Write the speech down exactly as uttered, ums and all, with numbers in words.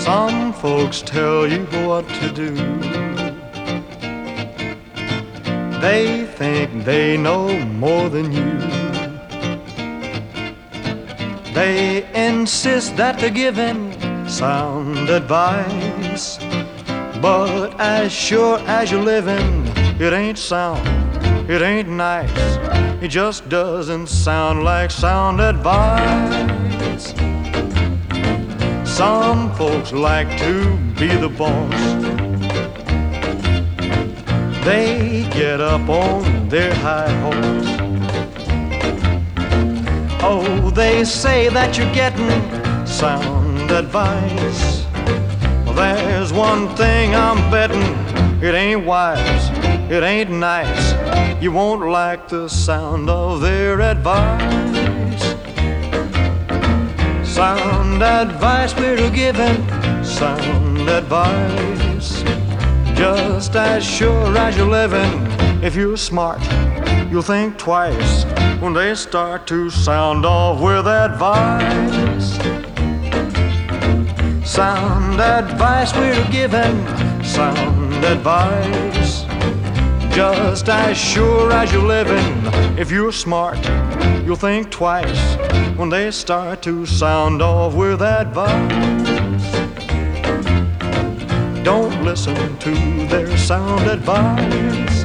Some folks tell you what to do. They think they know more than you. They insist that they're giving sound advice, but as sure as you're living, it ain't sound, it ain't nice. It just doesn't sound like sound advice. Some folks like to be the boss. They get up on their high horse. Oh, they say that you're getting sound advice. Well, there's one thing I'm betting, it ain't wise, it ain't nice. You won't like the sound of their advice. Sound advice, we're giving sound advice. Just as sure as you're living, if you're smart, you'll think twice when they start to sound off with advice. Sound advice, we're giving sound advice. Just as sure as you're living, if you're smart, you'll think twice when they start to sound off with advice. Don't listen to their sound advice.